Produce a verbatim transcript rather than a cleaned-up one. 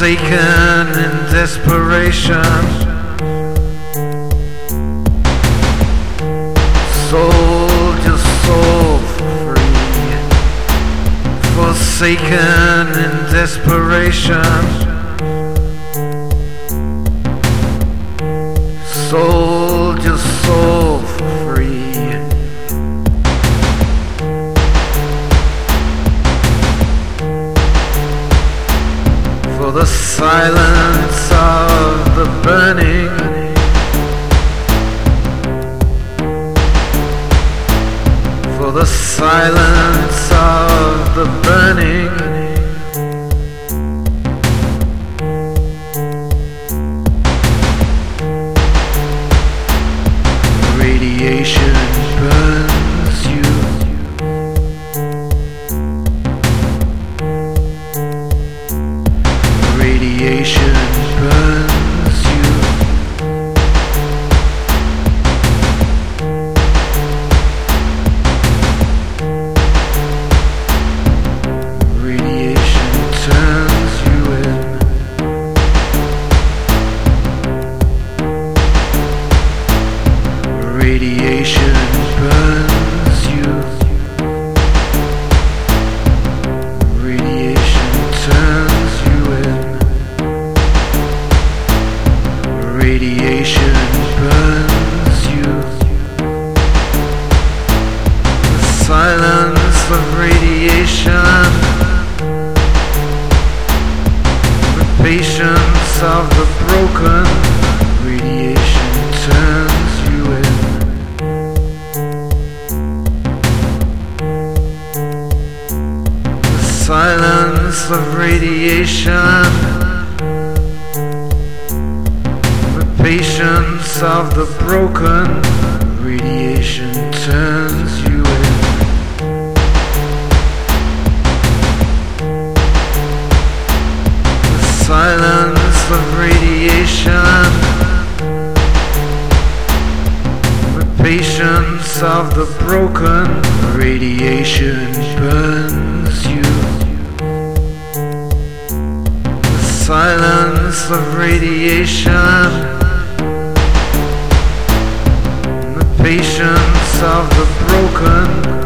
forsaken in desperation, sold your soul free. Forsaken in desperation, sold your soul free. For the silence of the burning, for the silence of the burning, radiation burns you. Radiation burns you. Radiation turns you in. Radiation burns you. Radiation turns you in. Radiation burns you. The silence of radiation, the patience of the broken. Radiation turns you in. The silence of radiation, patience of the broken. Radiation turns you in. The silence of radiation, the patience of the broken. Radiation burns you. The silence of radiation, patience of the broken.